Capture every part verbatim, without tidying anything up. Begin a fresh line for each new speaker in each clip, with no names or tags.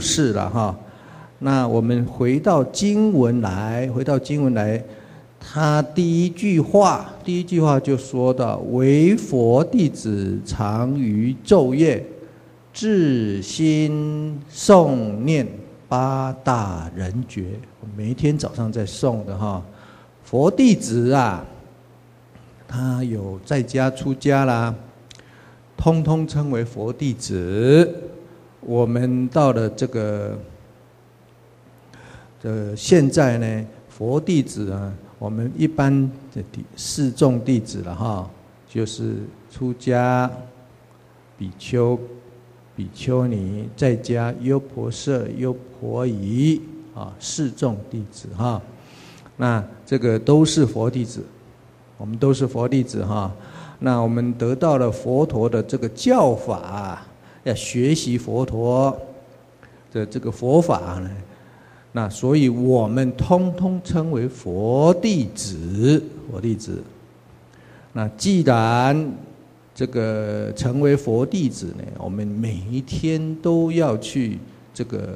是了哈。那我们回到经文来，回到经文来，他第一句话，第一句话就说到：唯佛弟子常于昼夜，至心诵念八大人觉。每一天早上在诵的哈。佛弟子啊，他有在家出家啦，通通称为佛弟子。我们到了这个，呃，现在呢，佛弟子啊，我们一般的四众弟子了哈，就是出家、比丘、比丘尼，在家优婆塞、优婆夷啊，四众弟子哈。那这个都是佛弟子，我们都是佛弟子哈。那我们得到了佛陀的这个教法，要学习佛陀的这个佛法呢，那所以我们通通称为佛弟子，佛弟子。那既然这个成为佛弟子呢，我们每一天都要去这个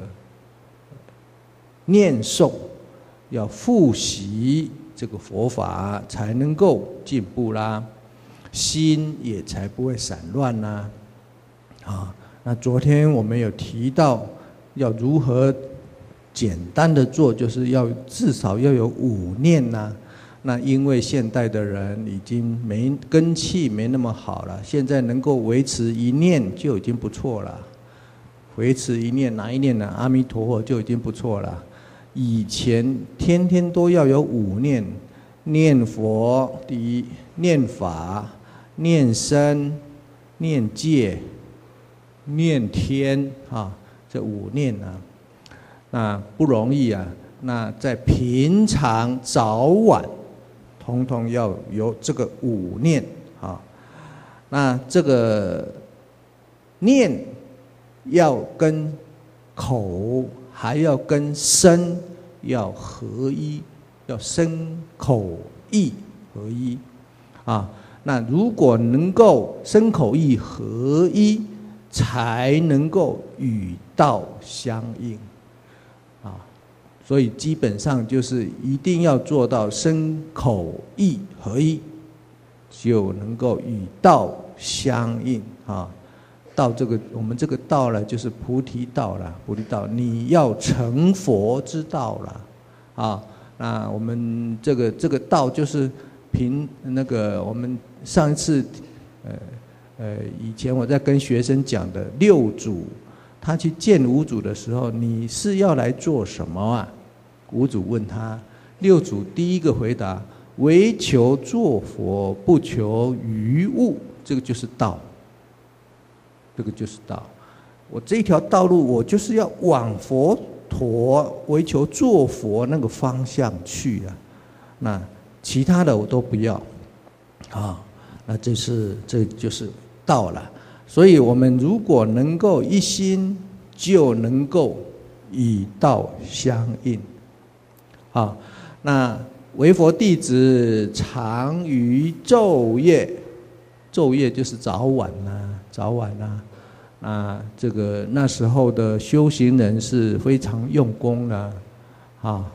念诵，要复习这个佛法，才能够进步啦，心也才不会散乱啦。啊，那昨天我们有提到，要如何简单的做，就是要至少要有五念呐、啊。那因为现代的人已经没根气没那么好了，现在能够维持一念就已经不错了。维持一念哪一念呢？阿弥陀佛就已经不错了。以前天天都要有五念，念佛第一，念法，念僧，念戒，念天啊，这五念啊，那不容易啊。那在平常早晚，统统要有这个五念啊。那这个念要跟口，还要跟身要合一，要身口意合一啊。那如果能够身口意合一，才能够与道相应啊。所以基本上就是一定要做到身口意合一，就能够与道相应啊。道这个我们这个道呢，就是菩提道啦，菩提道，你要成佛之道啦，啊，那我们这个这个道就是凭那个我们上一次，呃呃，以前我在跟学生讲的六祖，他去见五祖的时候，你是要来做什么啊？五祖问他，六祖第一个回答：唯求作佛，不求于物。这个就是道。这个就是道，我这条道路，我就是要往佛陀为求做佛那个方向去啊。那其他的我都不要，啊，那这是这就是道了。所以我们如果能够一心，就能够与道相应。啊，那唯佛弟子常于昼夜，昼夜就是早晚呐、啊。早晚啊，啊，这个那时候的修行人是非常用功的，啊，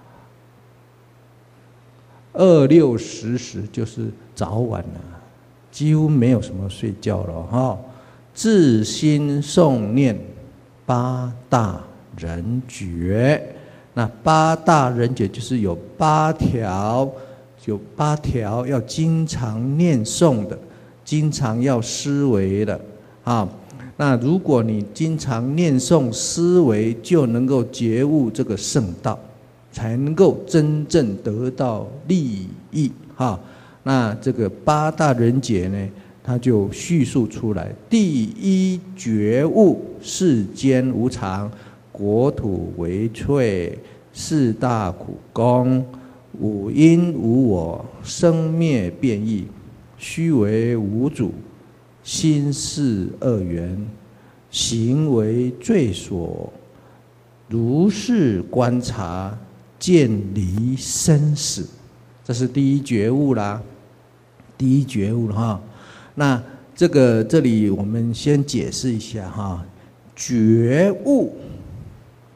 二六时时就是早晚啊，几乎没有什么睡觉了哈。至心诵念八大人觉，那八大人觉就是有八条，有八条要经常念诵的。经常要思维的啊，那如果你经常念诵思维，就能够觉悟这个圣道，才能够真正得到利益哈。那这个八大人觉呢，他就叙述出来：第一觉悟世间无常，国土为脆，四大苦功，五因无我，生灭变异。虚为无主，心是二元，行为罪所，如是观察，见离生死。这是第一觉悟啦，第一觉悟了哈。那这个这里我们先解释一下哈，觉悟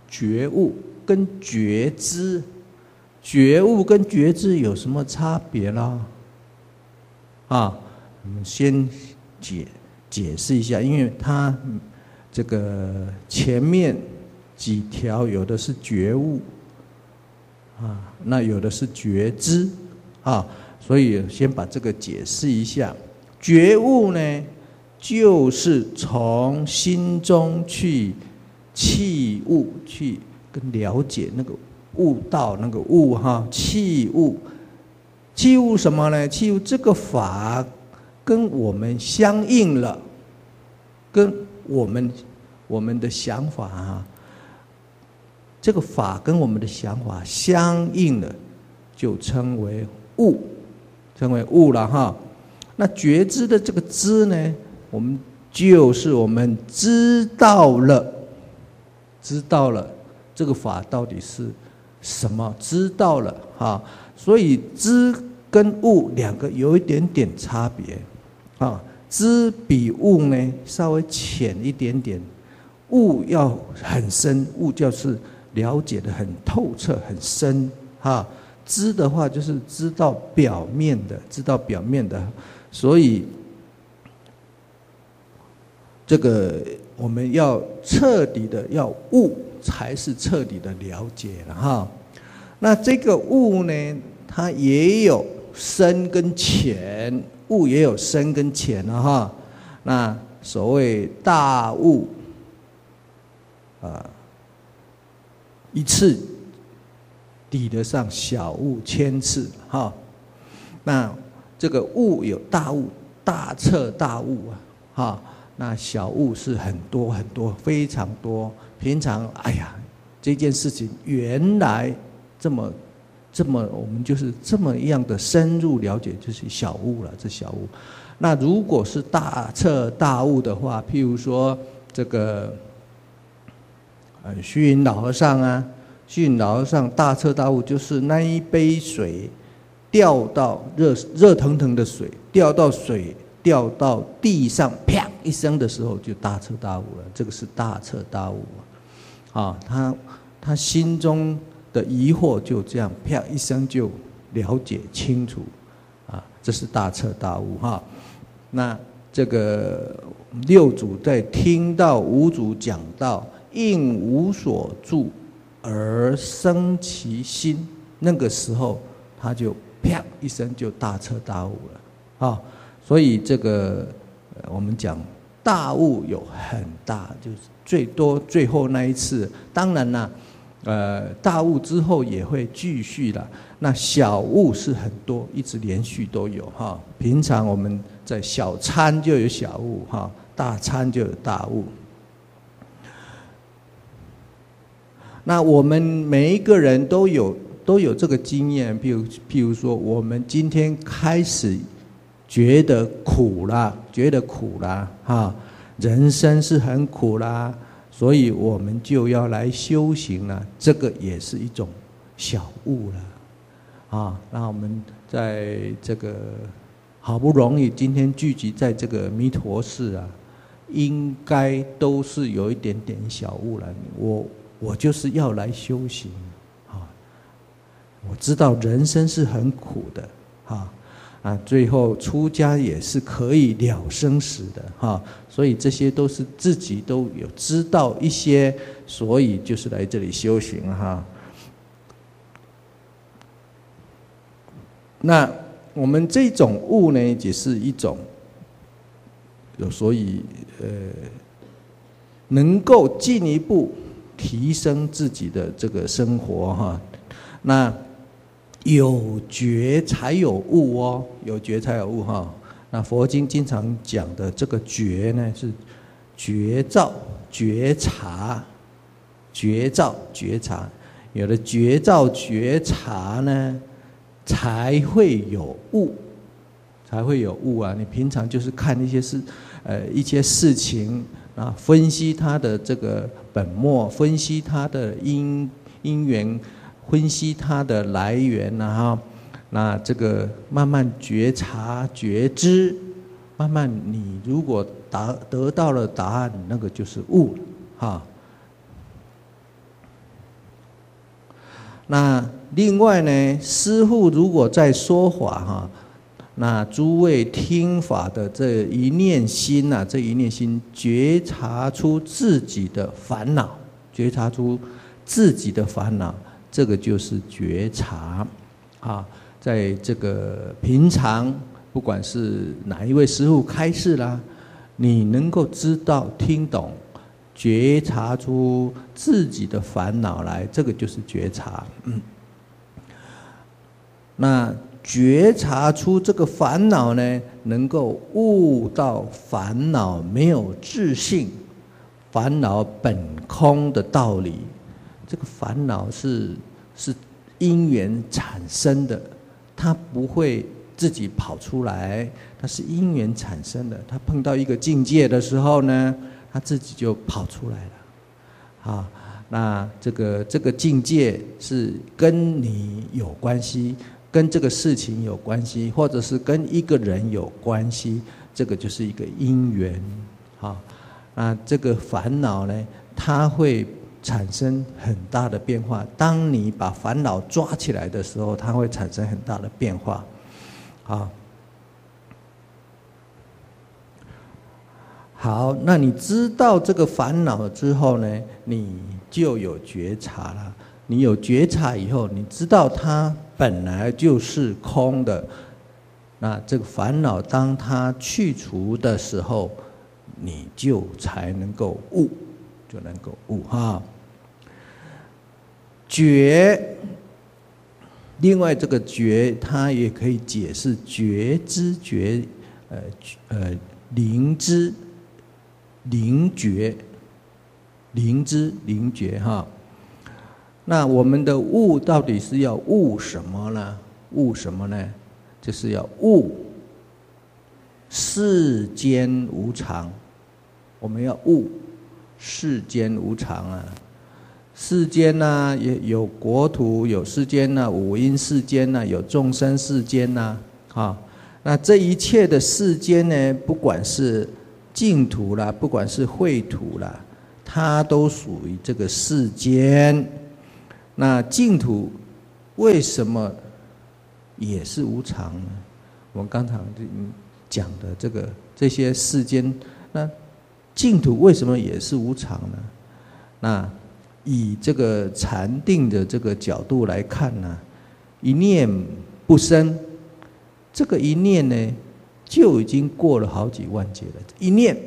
觉悟跟觉知，觉悟跟觉知有什么差别啦？啊，我们先解解释一下，因为它这个前面几条有的是觉悟啊，那有的是觉知啊，所以先把这个解释一下。觉悟呢，就是从心中去契悟，去跟了解那个悟道那个悟哈，契悟，契悟什么呢？契悟这个法跟我们相应了，跟我们我们的想法啊，这个法跟我们的想法相应了，就称为悟，称为悟了哈。那觉知的这个知呢，我们就是我们知道了，知道了这个法到底是什么，知道了哈。所以知跟悟两个有一点点差别啊，知比悟呢稍微浅一点点，悟要很深，悟就是了解的很透彻很深哈。知的话就是知道表面的，知道表面的，所以这个我们要彻底的要悟，才是彻底的了解了哈。那这个悟呢，它也有深跟浅，悟也有深跟浅了哈。那所谓大悟啊，一次抵得上小悟千次哈。那这个悟有大悟，大彻大悟啊，哈。那小悟是很多很多，非常多。平常哎呀，这件事情原来这么这么，我们就是这么样的深入了解，就是小悟了，这小悟。那如果是大彻大悟的话，譬如说这个呃虚云老和尚啊，虚云老和尚大彻大悟，就是那一杯水掉到热热腾腾的水掉到水掉到地上，啪一声的时候就大彻大悟了。这个是大彻大悟啊！他他心中的疑惑就这样啪一声就了解清楚啊！这是大彻大悟哈。那这个六祖在听到五祖讲到应无所住而生其心，那个时候他就啪一声就大彻大悟了啊！所以这个我们讲大悟有很大，就是最多最后那一次。当然啦，呃，大悟之后也会继续啦。那小悟是很多，一直连续都有哈。平常我们在小参就有小悟哈，大参就有大悟。那我们每一个人都有都有这个经验，譬如譬如说，我们今天开始觉得苦啦，觉得苦啦，哈，人生是很苦啦，所以我们就要来修行了。这个也是一种小悟了，啊，那我们在这个好不容易今天聚集在这个弥陀寺啊，应该都是有一点点小悟了。我我就是要来修行，啊，我知道人生是很苦的，啊。啊，最后出家也是可以了生死的哈，所以这些都是自己都有知道一些，所以就是来这里修行哈。那我们这种悟呢，也是一种，所以呃，能够进一步提升自己的这个生活哈。那有觉才有悟哦，有觉才有悟哈。那佛经经常讲的这个觉呢，是觉照、觉察、觉照、觉察。有了觉照、觉察呢，才会有悟，才会有悟啊！你平常就是看一些事，呃，一些事情啊，分析它的这个本末，分析它的因因缘。分析它的来源啊，哈，那这个慢慢觉察觉知，慢慢你如果达得到了答案，那个就是悟了哈。 那另外呢，师父如果在说法哈，那诸位听法的这一念心呐、啊，这一念心觉察出自己的烦恼，觉察出自己的烦恼，这个就是觉察啊。在这个平常，不管是哪一位师父开示啦，你能够知道、听懂、觉察出自己的烦恼来，这个就是觉察。嗯，那觉察出这个烦恼呢，能够悟到烦恼没有自性，烦恼本空的道理。这个烦恼是是因缘产生的，它不会自己跑出来，它是因缘产生的。它碰到一个境界的时候呢，它自己就跑出来了。啊，那这个这个境界是跟你有关系，跟这个事情有关系，或者是跟一个人有关系，这个就是一个因缘。啊，那这个烦恼呢，它会产生很大的变化。当你把烦恼抓起来的时候，它会产生很大的变化。好，好，那你知道这个烦恼之后呢，你就有觉察了。你有觉察以后，你知道它本来就是空的。那这个烦恼，当它去除的时候，你就才能够悟，就能够悟哈。觉，另外这个觉，它也可以解释觉知觉，呃呃灵知，灵觉，灵知灵觉哈。那我们的悟到底是要悟什么呢？悟什么呢？就是要悟世间无常。我们要悟世间无常啊。世间呢、啊，也有国土，有世间呐、啊，五阴世间呐、啊，有众生世间呐、啊，啊，那这一切的世间呢，不管是净土啦，不管是秽土啦，它都属于这个世间。那净土为什么也是无常呢？我们刚才讲的这个这些世间，那净土为什么也是无常呢？那以这个禅定的这个角度来看呢，一念不生，这个一念呢，就已经过了好几万劫了。一念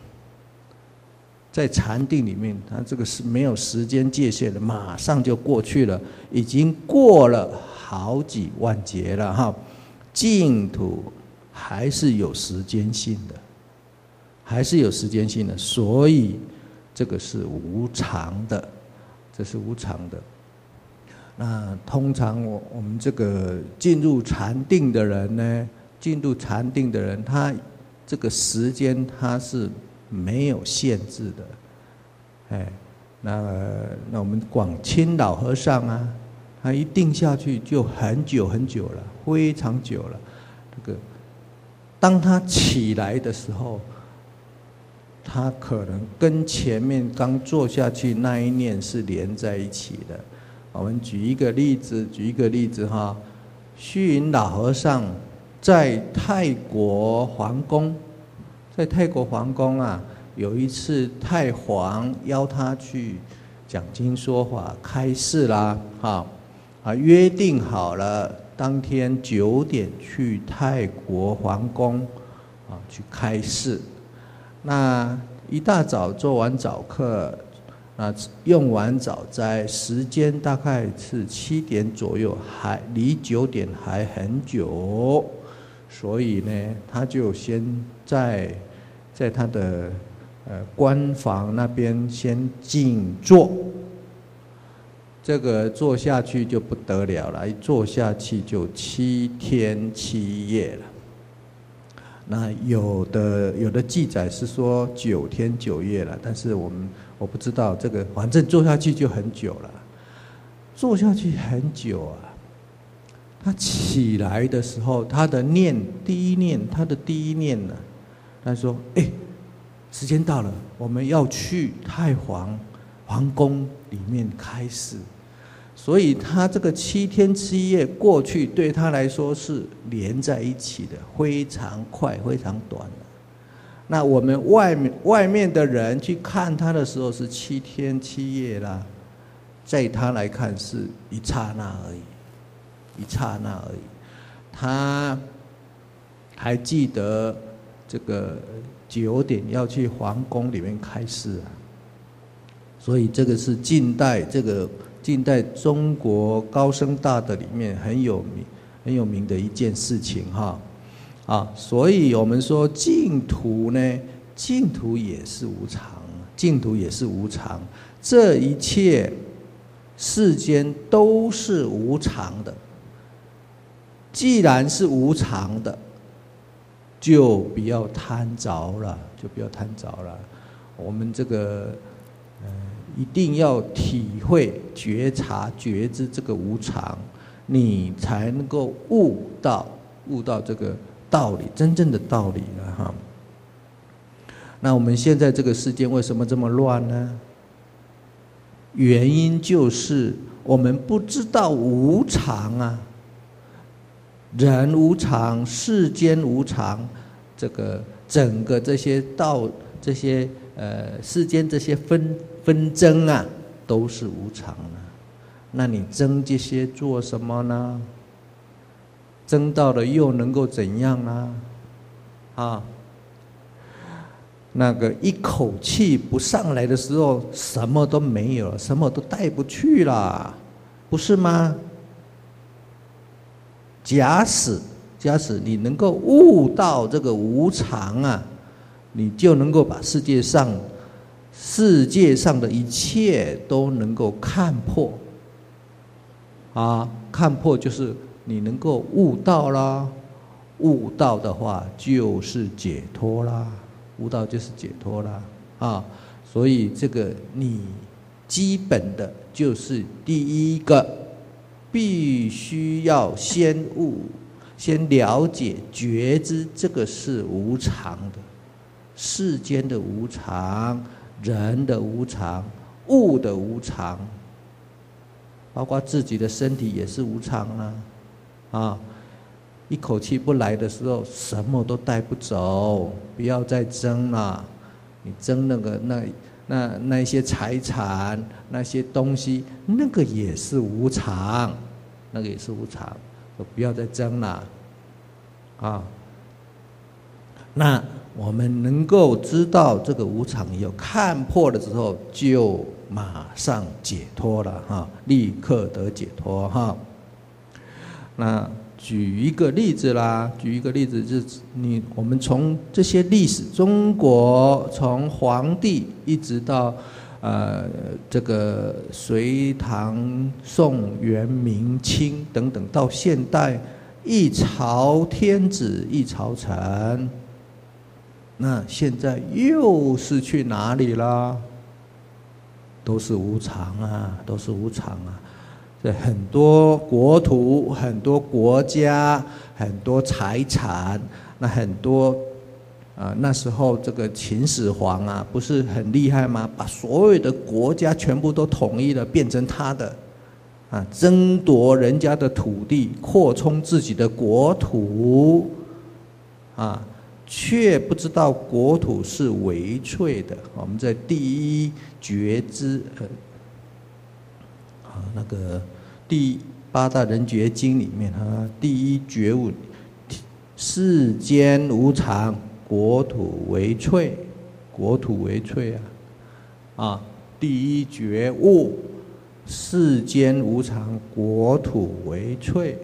在禅定里面，它这个是没有时间界限的，马上就过去了，已经过了好几万劫了哈。净土还是有时间性的，还是有时间性的，所以这个是无常的。这是无常的。那通常我我们这个进入禅定的人呢，进入禅定的人，他这个时间他是没有限制的。哎，那那我们广钦老和尚啊，他一定下去就很久很久了，非常久了。这个当他起来的时候，他可能跟前面刚坐下去那一念是连在一起的。我们举一个例子，举一个例子哈。虚云老和尚在泰国皇宫，在泰国皇宫啊，有一次太皇邀他去讲经说法、开示啦，哈啊，约定好了，当天九点去泰国皇宫啊去开示。那一大早做完早课，那用完早斋，时间大概是七点左右，还离九点还很久，所以呢，他就先在在他的呃官房那边先静坐。这个坐下去就不得了了，一坐下去就七天七夜了。那有的有的记载是说九天九夜了，但是我们我不知道这个，反正坐下去就很久了，坐下去很久啊。他起来的时候，他的念第一念，他的第一念呢，他说：“哎，时间到了，我们要去太皇皇宫里面开示。” 所以他这个七天七夜过去，对他来说是连在一起的，非常快，非常短。那我们外面外面的人去看他的时候是七天七夜啦，在他来看是一刹那而已，一刹那而已。他还记得这个九点要去皇宫里面开示啊，所以这个是近代这个近代中国高僧大德里面很有名很有名的一件事情哈。啊，所以我们说净土呢，净土也是无常，净土也是无常，这一切世间都是无常的。既然是无常的，就不要贪着了，就不要贪着了。我们这个呃，一定要体会、觉察、觉知这个无常，你才能够悟到悟到这个道理，真正的道理了哈。那我们现在这个世界为什么这么乱呢？原因就是我们不知道无常啊，人无常，世间无常，这个整个这些道，这些呃世间这些纷纷争啊，都是无常的。那你争这些做什么呢？争到了又能够怎样呢？啊，那个一口气不上来的时候，什么都没有了，什么都带不去了，不是吗？假使假使你能够悟到这个无常啊，你就能够把世界上世界上的一切都能够看破。啊，看破就是你能够悟到啦，悟到的话就是解脱啦，悟到就是解脱啦啊！所以这个你基本的就是第一个，必须要先悟，先了解觉知这个是无常的，世间的无常，人的无常，物的无常，包括自己的身体也是无常啊。啊，一口气不来的时候，什么都带不走，不要再争了。你争那个那那那些财产，那些东西，那个也是无常，那个也是无常，不要再争了。啊，那我们能够知道这个无常以后，看破了之后，就马上解脱了哈，立刻得解脱哈。那举一个例子啦，举一个例子就是你我们从这些历史，中国从皇帝一直到呃这个隋唐宋元明清等等，到现代一朝天子一朝臣，那现在又是去哪里啦？都是无常啊，都是无常啊。很多国土，很多国家，很多财产，那很多啊，那时候这个秦始皇啊，不是很厉害吗？把所有的国家全部都统一了，变成他的，啊，争夺人家的土地，扩充自己的国土，啊，却不知道国土是微脆的。我们在第一觉知，呃，啊，那个。第八大人觉经里面啊，第一觉悟，世间无常，国土为脆，国土为脆啊，啊，第一觉悟，世间无常，国土为脆。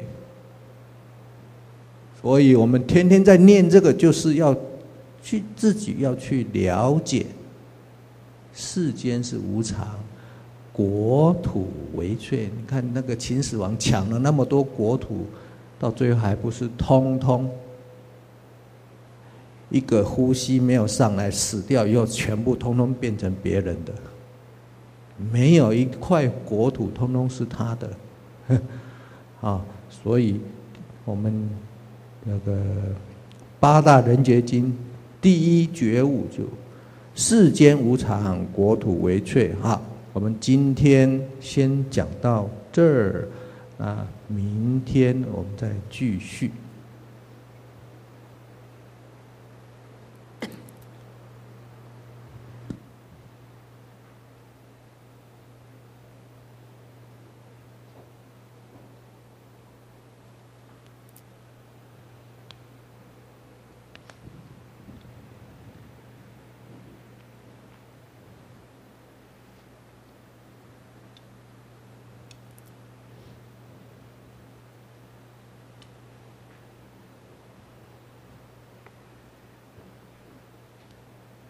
所以我们天天在念这个，就是要去自己要去了解，世间是无常。国土为脆，你看那个秦始皇抢了那么多国土，到最后还不是通通一个呼吸没有上来，死掉以后全部通通变成别人的，没有一块国土通通是他的啊！所以我们那个八大人觉经第一觉悟就世间无常，国土为脆哈。 我们今天先讲到这儿，那明天我们再继续。